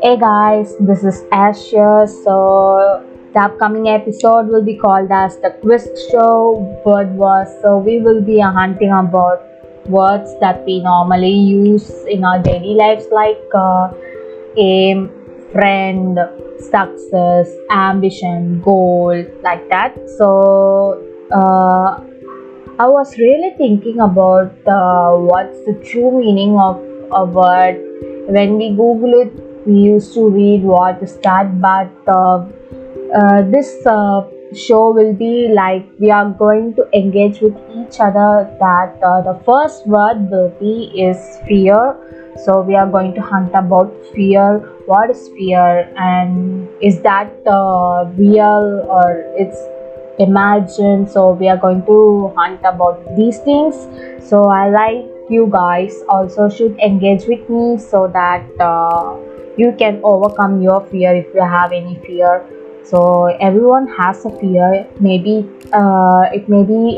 Hey guys, this is Asher. So the upcoming episode will be called as the quiz show word was. So we will be hunting about words that we normally use in our daily lives like aim, friend, success, ambition, goal, like that. So I was really thinking about what's the true meaning of a word. When we Google it, we used to read what is that, but this show will be like we are going to engage with each other. That the first word will be is fear. So we are going to hunt about fear. What is fear, and is that real or it's imagine? So we are going to hunt about these things. So I like you guys also should engage with me so that you can overcome your fear if you have any fear. So everyone has a fear. Maybe it may be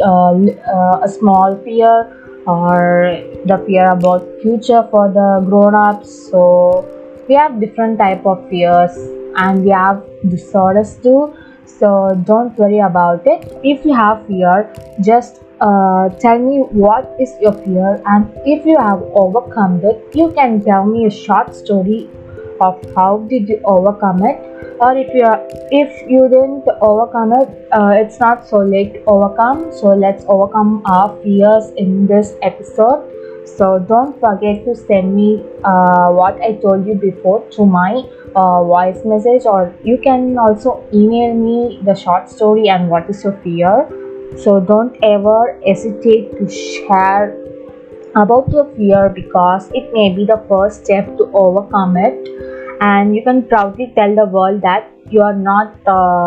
a small fear or the fear about future for the grown-ups. So we have different type of fears and we have disorders too. So don't worry about it. If you have fear, just tell me what is your fear, and if you have overcome it, you can tell me a short story of how did you overcome it. Or if you didn't overcome it, it's not so late to overcome. So let's overcome our fears in this episode. So don't forget to send me what I told you before to my voice message, or you can also email me the short story and what is your fear. So don't ever hesitate to share about your fear because it may be the first step to overcome it, and you can proudly tell the world that you are not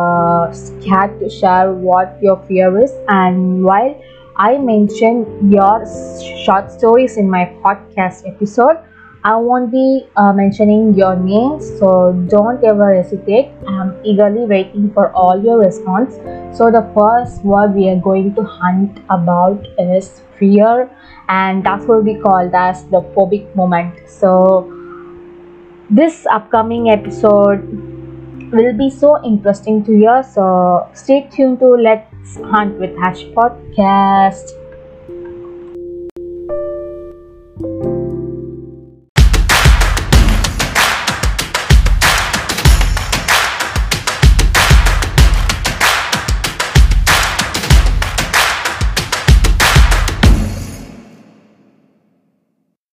scared to share what your fear is. And while I mention your short stories in my podcast episode, I won't be mentioning your name, so don't ever hesitate. I'm eagerly waiting for all your response. So the first word we are going to hunt about is fear, and that will be called as the phobic moment. So this upcoming episode will be so interesting to hear. So stay tuned to Let's Hunt with Hash podcast.